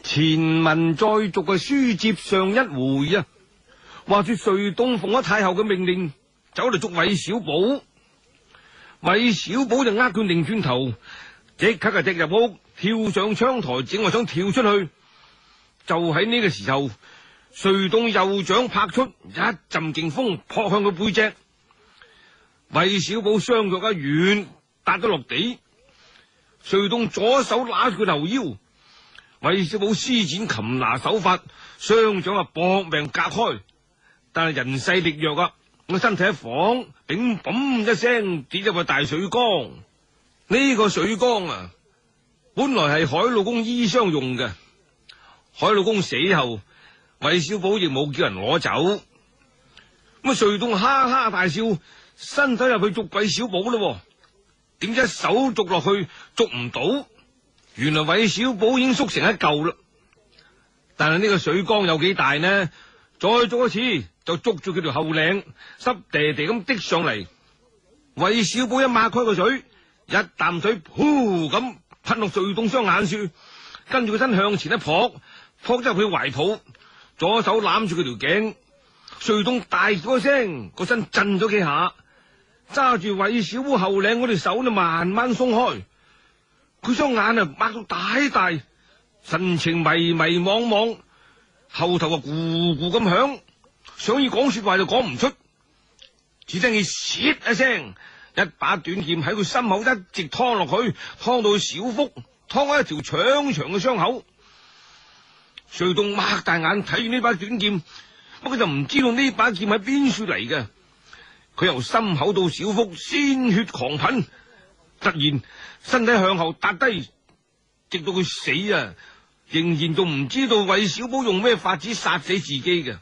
前文再續嘅書接上一回啊，話說隋東奉咗太后嘅命令，走嚟捉韋小寶。韋小寶就佢擰轉頭，即刻就直入屋，跳上窗台，正話想跳出去。就喺呢個時候，隋東右掌拍出，一陣勁風撲向佢背脊。韋小寶雙腳一軟，笪咗落地。隋東左手揦住佢頭腰，韋小寶施展擒拿手法，雙掌搏命隔開，但係人勢力弱啊，我身體一晃，乒乓一聲跌入個大水缸。呢個水缸啊，本來係海老公醫傷用嘅。海老公死後，韋小寶亦冇叫人攞走。咁隋東哈哈大笑，伸手入去捉韋小寶咯。點知一手捉落去捉唔到，原來韋小寶已經縮成一嚿啦。但係呢個水缸有幾大呢？再捉一次就捉住佢條後領，濕地地咁滴上嚟。韋小寶一擘開個水，一啖水噗咁噴落隋東雙眼處，跟住佢身向前一撲咗入佢懷抱，左手攬住佢條頸。隋東大叫一聲，個身震咗幾下，揸住韋小寶後領嗰條手就慢慢鬆開。佢雙眼擘到大大，神情迷迷惘惘，後頭咕咕咁響，想要講說話就講唔出，只聽見唰一聲，一把短劍喺佢心口一直劏落去，劏到小腹，劏開一條長長嘅傷口。隋東擘大眼睇住呢把短劍，不過就唔知道呢把劍喺邊處嚟嘅。佢由心口到小腹鮮血狂噴，突然身體向後踏低，直到佢死啊，仍然仲唔知道韋小寶用咩法子殺死自己嘅。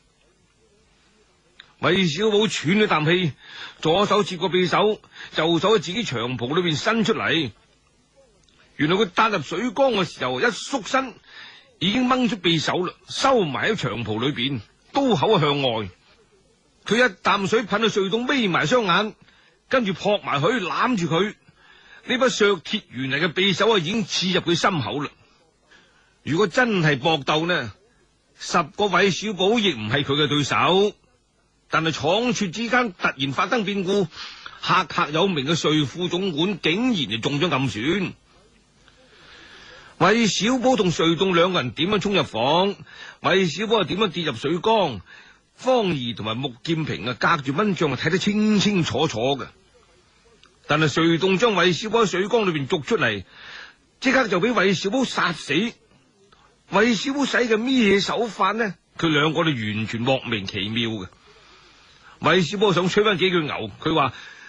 韋小寶喘咗啖氣，左手接過匕首，右手喺自己長袍裏邊伸出嚟。原來佢踏入水缸嘅時候一縮身，已經掹出匕首啦，收埋喺長袍裏邊，刀口向外。佢一啖水噴到隋東眯埋雙眼，跟住撲埋去攬住佢。呢把削鐵原嚟嘅匕首已經刺入佢心口啦。如果真係搏鬥呢，10個韋小寶亦唔係佢嘅對手。但係倉促之間突然發生變故，赫赫有名嘅稅副總管竟然就中咗暗算。韋小寶同隋東兩個人點樣衝入房，韋小寶又點樣跌入水缸，方儀同埋穆劍平隔住蚊帳睇得清清楚楚嘅。但係隋東將韋小寶喺水缸裏邊捉出嚟，即刻就俾韋小寶殺死。韋小寶使嘅咩嘢手法呢？佢兩個都完全莫名其妙嘅。韋小寶想吹翻幾句牛，佢話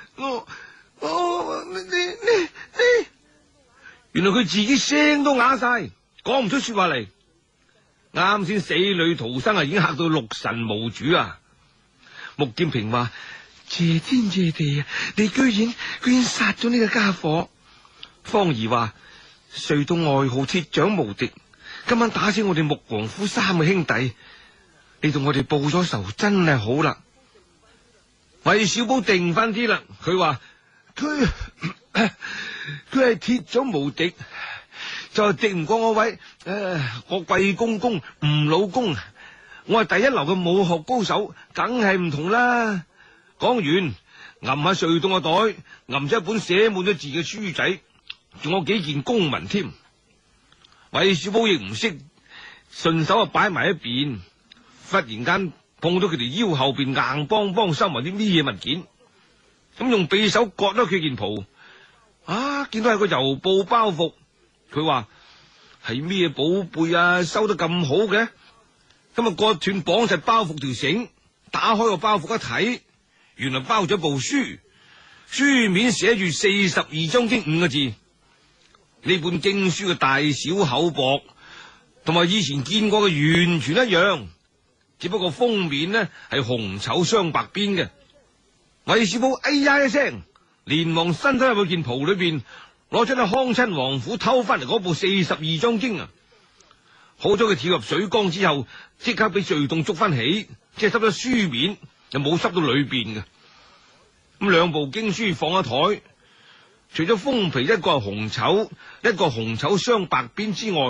你，原來佢自己聲都啞晒，講唔出說話嚟。啱先死裏逃生已經嚇到六神無主啊！穆劍平話：謝天謝地啊！你居然殺咗呢個家伙。方儀話：隋東外號鐵掌無敵，今晚打死我哋穆王夫3個兄弟，你同我哋報咗仇真係好啦。韋小寶定翻啲啦，佢話佢係鐵掌無敵，就係敵唔過我位我貴公公吳老公，我係第一流嘅武學高手，梗係唔同啦。講完，揞下隋東個袋，揞咗一本寫滿咗字嘅書仔，仲有幾件公文添。韋小寶亦唔識，順手擺埋一邊。忽然間碰到佢條腰後邊硬邦邦收埋啲咩嘢物件，咁用匕首割咗佢件袍，見到係個郵報包袱。佢話係咩寶貝啊，收得咁好嘅？咁割斷綁實包袱條繩，打開個包袱一睇，原來包咗部書，書面寫住42章經5個字。呢本經書嘅大小厚薄同埋以前見過嘅完全一樣，只不過封面呢係紅醜雙白邊嘅。韋小寶哎呀一聲，連忙伸咗入去件袍裏邊，攞出康親王府偷翻嚟嗰部42章經啊！好彩佢跳入水缸之後，即刻俾隋東捉翻起，即係濕咗書面，又冇濕到裏邊嘅。咁兩部經書放喺台，除咗封皮一個係紅醜，一個紅醜雙白邊之外，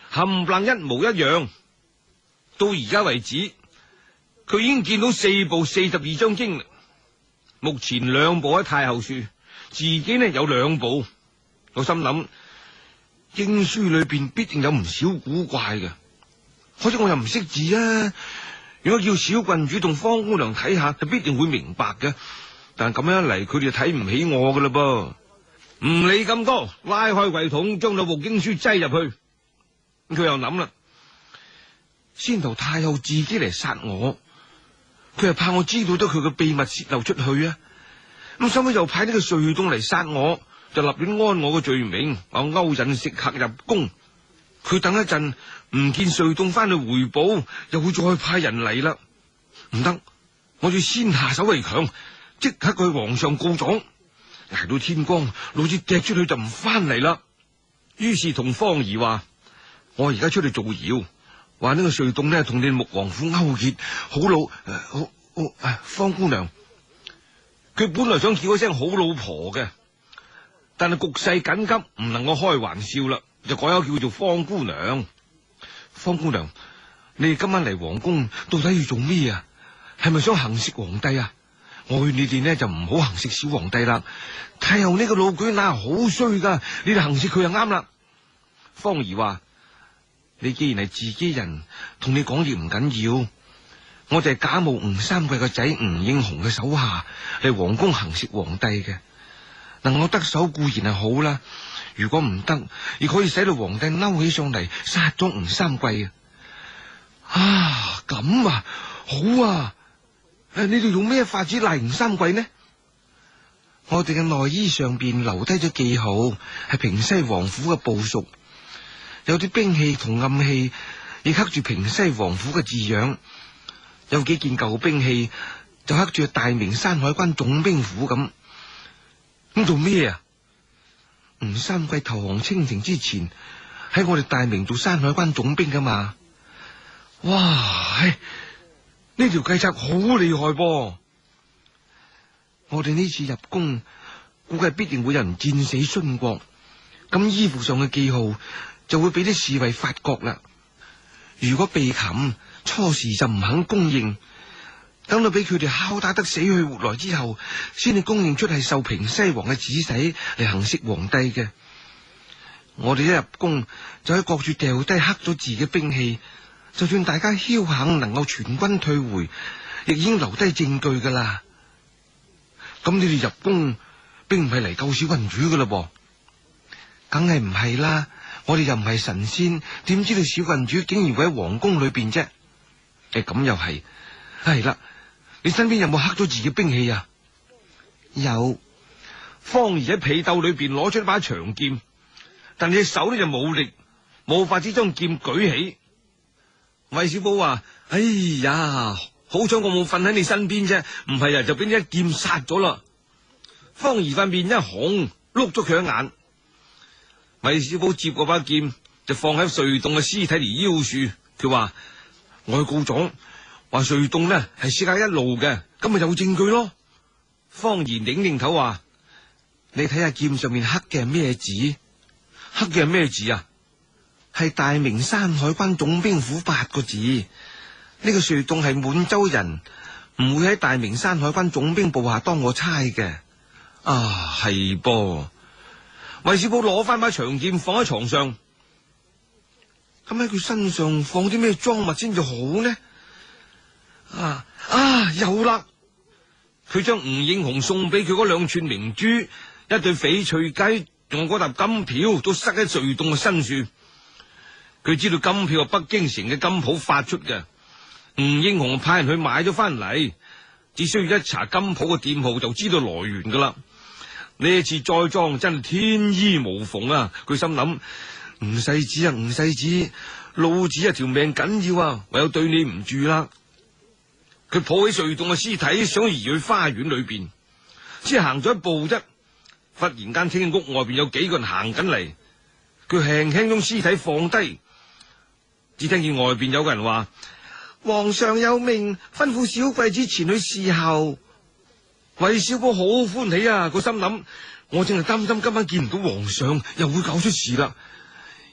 冚唪唥一模一樣。到而家為止，佢已經見到4部42章經，目前2部喺太后處，自己呢有2部。我心諗經書裏邊必定有唔少古怪嘅，可惜我又唔識字啊。如果叫小郡主同方姑娘睇下，就必定會明白嘅。但咁樣一嚟，佢哋就睇唔起我噶啦噃。唔理咁多，拉開櫃桶，將2部經書擠入去。佢又諗啦，先頭太后自己嚟殺我，佢係怕我知道咗佢嘅秘密泄漏出去啊。咁收尾又派呢個瑞東嚟殺我，就立亂安我個罪名，話勾引食客入宮。佢等一陣唔見瑞東翻去回報，又會再派人嚟啦。唔得，我要先下手為強，即刻去皇上告狀。挨到天光，老子踢出去就唔翻嚟啦。於是同芳兒話：我而家出去造謠，話呢個瑞東呢同你穆王府勾結，好老方姑娘。佢本來想叫一聲好老婆嘅，但係局勢緊急，唔能夠開玩笑啦，就改口叫做方姑娘。方姑娘，你哋今晚嚟皇宮到底要做咩啊？係咪想行刺皇帝啊？我勸你哋呢就唔好行刺小皇帝啦。太后呢個老舉乸好衰噶，你哋行刺佢就啱啦。芳兒話：你既然係自己人，同你講亦唔緊要。我哋係假冒吳三桂個仔吳應鴻嘅手下嚟皇宮行刺皇帝嘅，能夠得手固然係好啦。如果唔得，亦可以使到皇帝嬲起上嚟，殺咗吳三桂啊！咁啊，好啊！你哋用咩法子賴吳三桂呢？我哋嘅內衣上邊留低咗記號，係平西王府嘅部屬，有啲兵器同暗器亦刻住平西王府嘅字樣。有幾件舊兵器就刻住大明山海關總兵府咁。咁做咩啊？吳三桂投降清廷之前，喺我哋大明做山海關總兵噶嘛。哇！呢條計策好厲害噃。我哋呢次入宮，估計必定會有人戰死殉國，咁衣服上嘅記號就會俾啲侍衛發覺啦。如果被擒，初時就唔肯供認，等到俾佢哋敲打得死去活來之後，先至供認出係受平西王嘅指使嚟行刺皇帝嘅。我哋一入宮就喺各處掉低刻咗字嘅兵器，就算大家僥倖能夠全軍退回，亦已經留低證據噶啦。咁你哋入宮並唔係嚟救小郡主噶啦噃？梗係唔係啦，我哋又唔係神仙，點知道小郡主竟然會喺皇宮裏邊啫？咁又係啦，你身邊有冇刻咗字嘅兵器啊？有。芳兒喺被竇裏邊攞出一把長劍，但隻手呢就冇力，冇法子將劍舉起。韋小寶話：哎呀，好彩我冇瞓喺你身邊啫，唔係啊就俾你一劍殺咗啦。芳兒塊面一紅，碌咗佢一眼。韋小寶接過把劍，就放喺瑞棟嘅屍體嚟腰處。佢話：我去告狀，話瑞棟呢係私下一路嘅，咁咪有證據咯。芳兒擰擰頭話：你睇下劍上面刻嘅係咩字？刻嘅係咩字啊？係大明山海關總兵府8個字。呢個瑞棟係滿洲人，唔會喺大明山海關總兵部下當我差嘅。啊，係噃。韋小寶攞翻把長劍放喺床上，咁喺佢身上放啲咩贓物先至好呢？有啦！佢將吳應鴻送俾佢嗰2串明珠、一對翡翠雞，仲有嗰沓金票，都塞喺瑞棟嘅身處。佢知道金票係北京城嘅金鋪發出嘅，吳應鴻派人去買咗翻嚟，只需要一查金鋪嘅店號就知道來源噶啦。呢一次栽贓真係天衣無縫啊！佢心諗：吳世子啊，吳世子，老子條命緊要啊，唯有對你唔住啦。佢抱起瑞棟嘅屍體，想移去花園裏邊，只行咗一步啫，忽然間聽見屋外邊有幾個人行緊嚟，佢輕輕將屍體放低，只聽見外邊有個人話：皇上有命，吩咐小貴子前去侍候。韋小寶好歡喜啊！個心諗：我正係擔心今晚見唔到皇上，又會搞出事啦。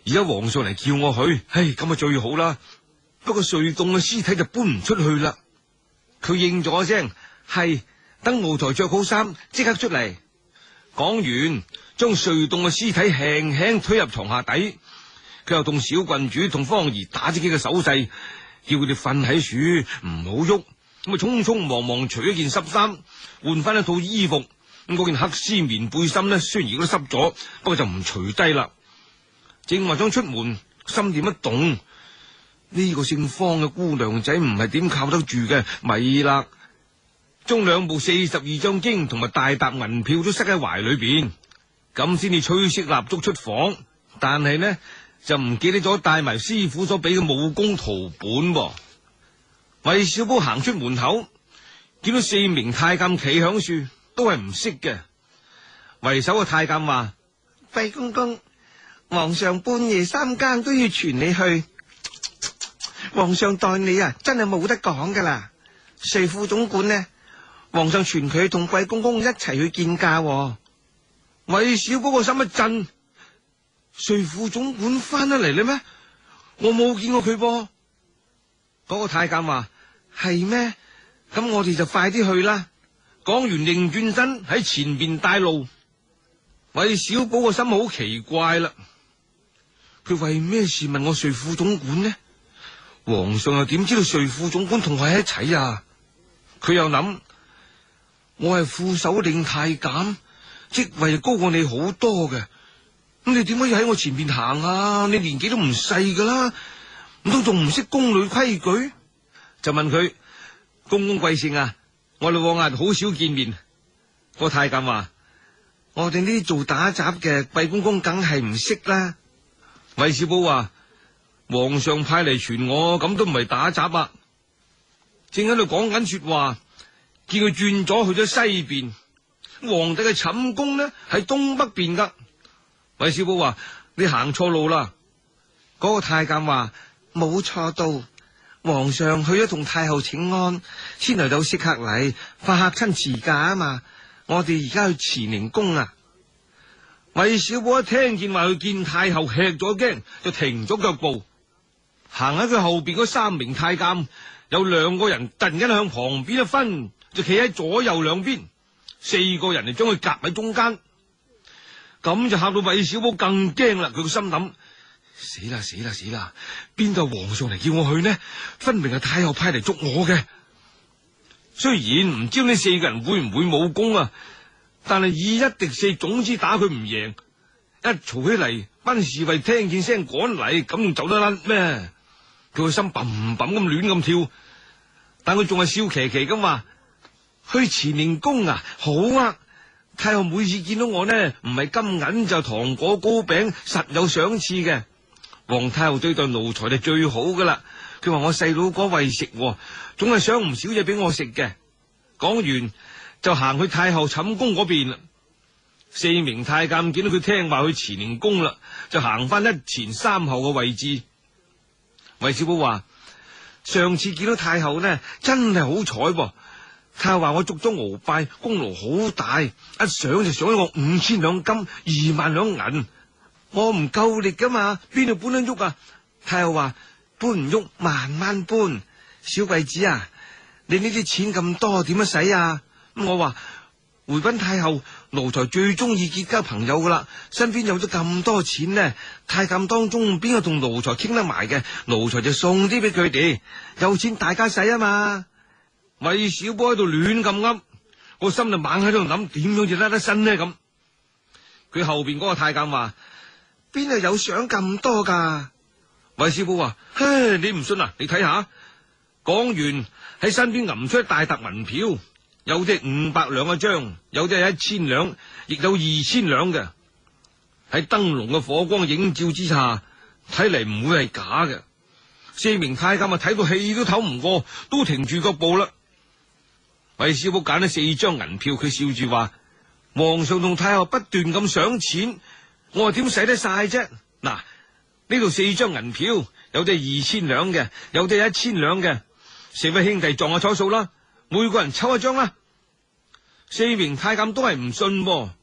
而家皇上嚟叫我去，咁啊最好啦。不過瑞棟嘅屍體就搬唔出去啦。佢應咗聲係，等奴才着好衫，即刻出嚟。講完，將瑞棟嘅屍體輕輕推入床下底。佢又同小郡主同芳兒打咗幾個手勢，叫佢哋瞓喺樹，唔好喐。咁啊，匆匆忙忙除咗件濕衫，換翻一套衣服。咁嗰件黑絲棉背心呢，雖然而家都濕咗，不過就唔除低啦。正話想出門，心念一動，呢個姓方嘅姑娘仔唔係點靠得住嘅，咪啦。將2部42張經同埋大沓銀票都塞喺懷裏邊，咁先至吹熄蠟燭出房。但係呢，就唔記得咗帶埋師傅所俾嘅武功圖本噃。韋小寶行出門口，見到4名太監企響樹，都係唔識嘅。為首嘅太監話：貴公公，皇上半夜3更都要傳你去，皇上待你啊，真係冇得講噶啦。瑞副總管呢，皇上傳佢同貴公公一齊去見駕。韋小寶個心一震，瑞副總管翻得嚟啦咩？我冇見過佢噃。嗰個太監話：係咩？咁我哋就快啲去啦。講完擰轉身喺前面帶路。韋小寶個心好奇怪啦，佢為咩事問我瑞副總管呢？皇上又點知道瑞副總管同我喺一齊啊？佢又諗，我係副首領太監，職位高過你好多嘅，咁你點可以喺我前面行啊？你年紀都唔細噶啦，唔通仲唔識宮裏規矩？就問佢：公公貴姓啊？我哋往日好少見面。個太監話：我哋呢啲做打雜嘅貴公公梗係唔識啦。韋小寶話：皇上派嚟傳我，咁都唔係打雜啊。正喺度講緊說話，見佢轉咗去咗西邊。皇帝嘅寢宮呢係東北邊噶。韋小寶話：你行錯路啦。嗰個太監話：冇錯到，皇上去咗同太后請安，先嚟到識客禮，怕嚇親遲駕啊嘛。我哋而家去慈寧宮啊。韋小寶一聽見話去見太后，吃咗驚，就停咗腳步。行喺佢後邊嗰3名太監，有2個人突然間向旁邊一分，就企喺左右兩邊，4個人就將佢夾喺中間。咁就嚇到韋小寶更驚啦。佢個心諗：死啦死啦死啦！邊度皇上嚟叫我去呢？分明係太后派嚟捉我嘅。雖然唔知呢4個人會唔會武功啊，但係以1敵4，總之打佢唔贏。一嘈起嚟，班侍衛聽見聲趕嚟，咁仲走得甩咩？佢個心砰砰咁亂咁跳，但佢仲係笑騎騎咁話：去慈寧宮啊，好啊！太后每次見到我呢，唔係金銀就糖果糕餅，實有賞賜嘅。皇太后對待奴才就最好噶啦。佢話我細佬哥為食，總係賞唔少嘢俾我食嘅。講完就行去太后寢宮嗰邊啦。4名太監見到佢聽話去慈寧宮啦，就行翻1前3後嘅位置。韋小寶話：上次見到太后呢，真係好彩噃。太后話我續咗鰲拜，功勞好大，一賞就賞咗我5000兩金，2萬兩銀。我唔夠力噶嘛，邊度搬得喐啊？太后話：搬唔喐，慢慢搬。小貴子啊，你呢啲錢咁多，點樣使啊？我話：回禀太后，奴才最中意結交朋友噶啦，身邊有咗咁多錢呢，太監當中邊個同奴才傾得埋嘅，奴才就送啲俾佢哋，有錢大家使啊嘛。韋小寶喺度亂咁噏，個心就猛喺度諗，點樣就甩得身呢？咁佢後邊嗰個太監話：邊度有賞咁多噶？韋小寶話：嘿，你唔信啊？你睇下。講完喺身邊揞出一大沓銀票，有啲500兩一張，有啲係1000兩，亦有2000兩嘅。喺燈籠嘅火光映照之下，睇嚟唔會係假嘅。4名太監啊，睇到氣都唞唔過，都停住腳步啦。韋小寶揀咗4張銀票，佢笑住話：皇上同太后不斷咁賞錢，我話點使得晒啫？嗱，呢度4張銀票，有啲係2000兩嘅，有啲係1000兩嘅。4位兄弟撞下彩數啦，每個人抽一張啦。4名太監都係唔信噃，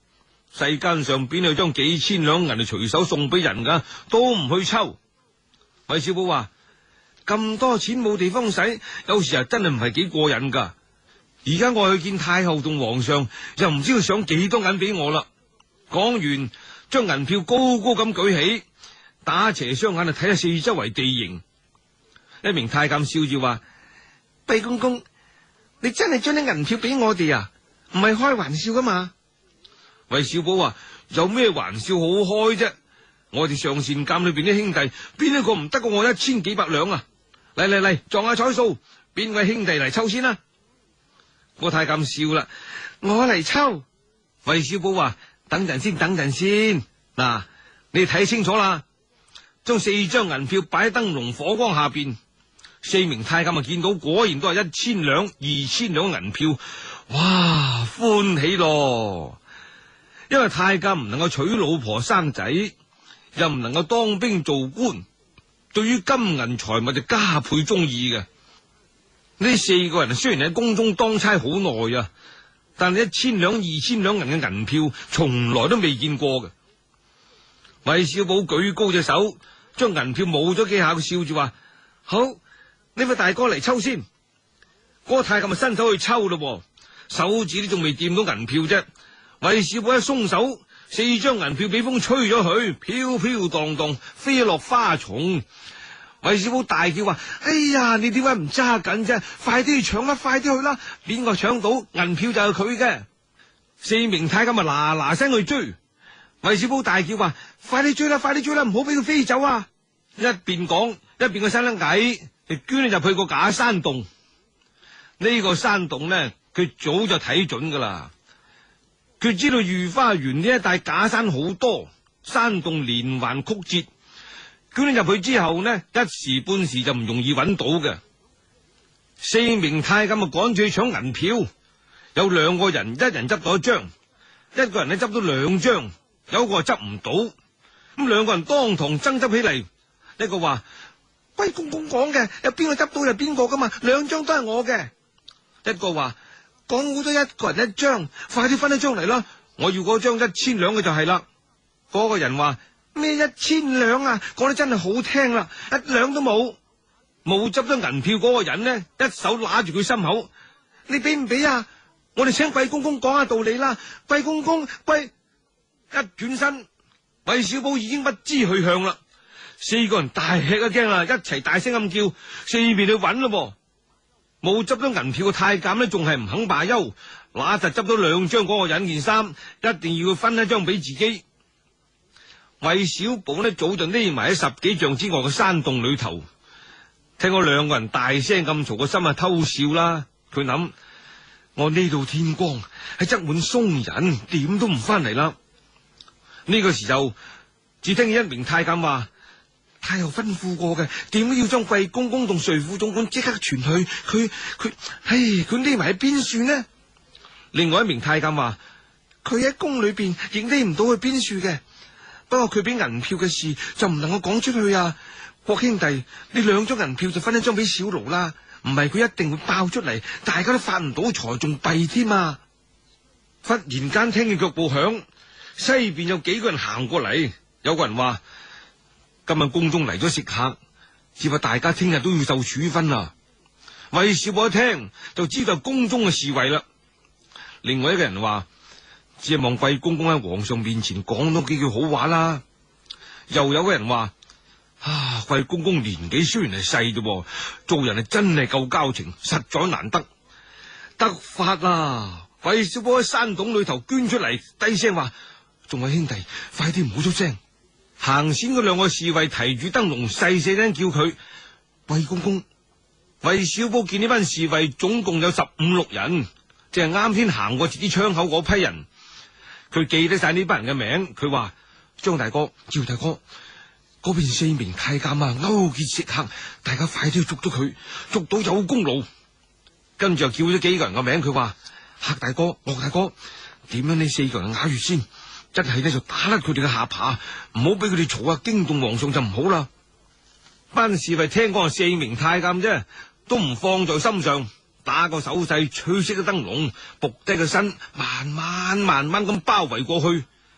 世間上邊有將幾千兩銀嚟隨手送俾人噶，都唔去抽。韋小寶話：咁多錢冇地方使，有時真係唔係幾過癮噶。而家我去見太后同皇上，又唔知佢想幾多銀俾我啦。講完，將銀票高高咁舉起，打斜雙眼就睇下四周圍地形。一名太監笑住話：貴公公，你真係將啲銀票俾我哋啊？唔係開玩笑噶嘛？韋小寶話：有咩玩笑好開啫？我哋上善監裏邊啲兄弟，邊一個唔得過我1000幾百兩啊？嚟嚟嚟，撞下彩數，邊位兄弟嚟抽先啦？個太監笑啦：我嚟抽。韋小寶話：等陣先，等陣先。嗱，你睇清楚啦，將4張銀票擺喺燈籠火光下邊。4名太監啊，見到果然都係1000兩、2000兩銀票，哇，歡喜咯！因為太監唔能夠娶老婆生仔，又唔能夠當兵做官，對於金銀財物就加倍中意嘅。呢4個人雖然喺宮中當差好耐啊，但係1000兩、2000兩銀嘅銀票，從來都未見過嘅。韋小寶舉高隻手，將銀票冇咗幾下，佢笑住話：好，呢位大哥嚟抽先。嗰個太監咪伸手去抽咯，手指都仲未掂到銀票啫。韋小寶一鬆手，4張銀票俾風吹咗去，飄飄蕩蕩飛落花叢。韋小寶大叫話：哎呀，你點解唔揸緊啫？快啲去搶啦，快啲去啦！邊個搶到銀票就係佢嘅。4名太監咪嗱嗱聲去追。韋小寶大叫話：快啲追啦，快啲追啦，唔好俾佢飛走啊！一邊講一邊個生得矮，就捐入去個假山洞。呢個山洞呢，佢早就睇準噶啦。佢知道御花園呢一帶假山好多，山洞連環曲折，捐入去之後呢，一時半時就唔容易揾到嘅。4名太監啊，趕住去搶銀票，有2個人，一人執到1張，一個人呢執到2張，有一個執唔到。咁2個人當堂爭執起嚟，一個話：貴公公講嘅，有邊個執到就邊個噶嘛，2張都係我嘅。一個話：講好多1個人1張，快啲分1張嚟啦！我要嗰張1000兩嘅就係啦。嗰個人話：咩1000兩啊？講得真係好聽啦，1兩都冇。冇執咗銀票嗰個人呢，一手揦住佢心口：你俾唔俾啊？我哋請貴公公講下道理啦！貴公公，一轉身，韋小寶已經不知去向啦。4個人大吃一驚啦，一齊大聲咁叫，四面去揾咯。冇執咗銀票嘅太監呢，仲係唔肯罷休，嗱就執咗2張嗰個人件衫，一定要佢分1張俾自己。韋小寶呢，早就匿埋喺10幾丈之外嘅山洞裏頭，聽嗰2個人大聲咁嘈，個心啊偷笑啦。佢諗：我呢度天光，係擠滿松人，點都唔翻嚟啦。呢個時候，只聽見1名太監話：太后吩咐過嘅，點都要將貴公公同隨府總管即刻傳去。佢匿埋喺邊算呢？另外1名太監話：佢喺宮裏邊亦匿唔到去邊處嘅，不過佢俾銀票嘅事就唔能夠講出去啊。國兄弟，呢2張銀票就分1張俾小奴啦，唔係佢一定會爆出嚟，大家都發唔到財，仲弊添啊！忽然間聽見腳步響，西邊有幾個人行過嚟，有個人話：今日宮中嚟咗食客，只怕大家聽日都要受處分啊！韋小寶一聽就知道宮中嘅侍衛啦。另外一個人話：只係望貴公公喺皇上面前講多幾句好話啦。又有個人話：貴公公年紀雖然係細啫，做人係真係夠交情，實在難得。得法啦！韋小寶喺山洞裏頭捐出嚟，低聲話：眾位兄弟，快啲唔好出聲。行先嗰2個侍衛提住燈籠，細細聲叫佢：貴公公。韋小寶見呢班侍衛總共有15、16人，即係啱先行過自己窗口嗰批人。佢記得晒呢班人嘅名，佢話：張大哥、趙大哥，嗰邊4名太監啊，勾結食客，大家快啲去捉咗佢，捉到有功勞。跟住又叫咗幾個人嘅名，佢話：黑大哥、岳大哥，點樣呢4個人啞住先，一係呢就打甩佢哋嘅下巴，唔好俾佢哋嘈啊，驚動皇上就唔好啦。班侍衛聽講係4名太監啫，都唔放在心上，打個手勢，吹熄咗燈籠，伏低個身，慢慢咁包圍過去。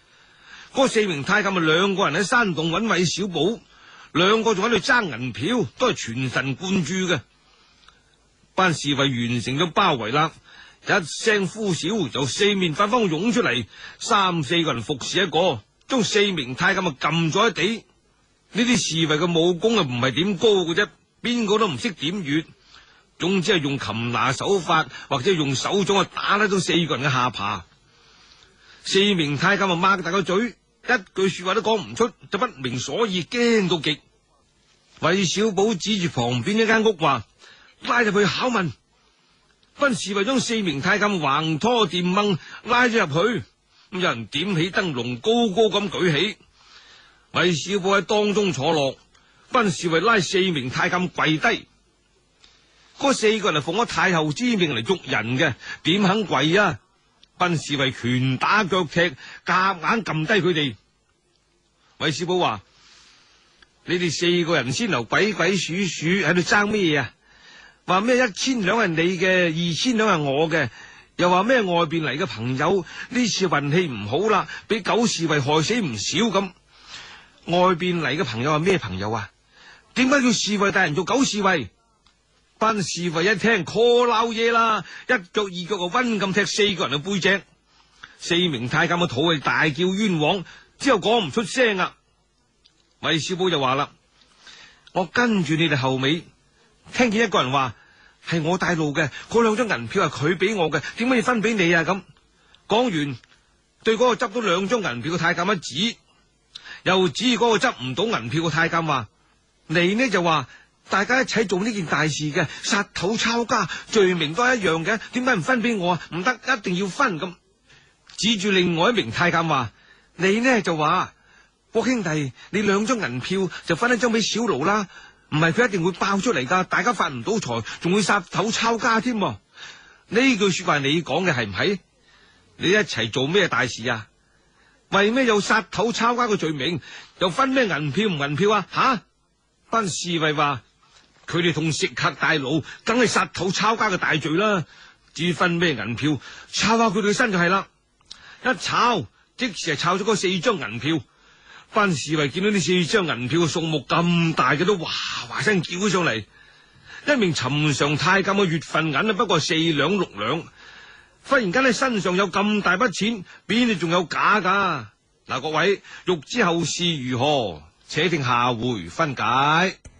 嗰四名太監咪兩個人喺山洞揾韋小寶，兩個仲喺度爭銀票，都係全神貫注嘅。班侍衛完成咗包圍啦，一聲呼嘯就四面八方湧出嚟，三四個人服侍一個，將四名太監啊撳咗喺地。呢啲侍衛嘅武功啊唔係點高嘅啫，邊個都唔識點穴，總之係用擒拿手法或者用手掌啊打甩到四個人嘅下巴。四名太監啊擘大個嘴，一句說話都講唔出，就不明所以，驚到極。韋小寶指住旁邊一間屋話：拉入去拷問。班侍衛將四名太監橫拖掂掹拉咗入去，咁有人點起燈籠，高高咁舉起。韋小寶喺當中坐落，班侍衛拉四名太監跪低。嗰四個人係奉咗太后之命嚟捉人嘅，點肯跪啊？班侍衛拳打腳踢，夾硬撳低佢哋。韋小寶話：你哋四個人先頭鬼鬼祟祟喺度爭咩啊？話咩1000兩係你嘅，2000兩係我嘅，又話咩外邊嚟嘅朋友呢次運氣唔好啦，俾狗侍衛害死唔少咁。外邊嚟嘅朋友係咩朋友啊？點解叫侍衛大人做狗侍衛？班侍衛一聽 call 鬧嘢啦，一腳二腳就溫咁踢四個人嘅背脊。四名太監嘅肚係大叫冤枉，之後講唔出聲啊。韋小寶就話啦：我跟住你哋後尾，聽見一個人話係我帶路嘅，嗰兩張銀票係佢俾我嘅，點解要分俾你啊？咁講完，對嗰個執到兩張銀票嘅太監一指，又指嗰個執唔到銀票嘅太監話：你呢就話大家一齊做呢件大事嘅，殺頭抄家，罪名都係一樣嘅，點解唔分俾我啊？唔得，一定要分。咁指住另外一名太監話：你呢就話國兄弟，你兩張銀票就分一張俾小盧啦，唔係佢一定會爆出嚟噶，大家發唔到財，仲會殺頭抄家添。呢句說話你講嘅係唔係？你一齊做咩大事啊？為咩有殺頭抄家嘅罪名，又分咩銀票唔銀票啊？吓！班侍衛話：佢哋同食客大佬，梗係殺頭抄家嘅大罪啦。至於分咩銀票，抄下佢哋嘅身就係啦。一抄，即時係抄咗嗰4張銀票。班侍衛見到呢4張銀票嘅數目咁大嘅，都嘩嘩聲叫咗上嚟。一名尋常太監嘅月份銀啊，不過4兩6兩。忽然間喺身上有咁大筆錢，邊度仲有假噶？嗱，各位欲知後事如何，且聽下回分解。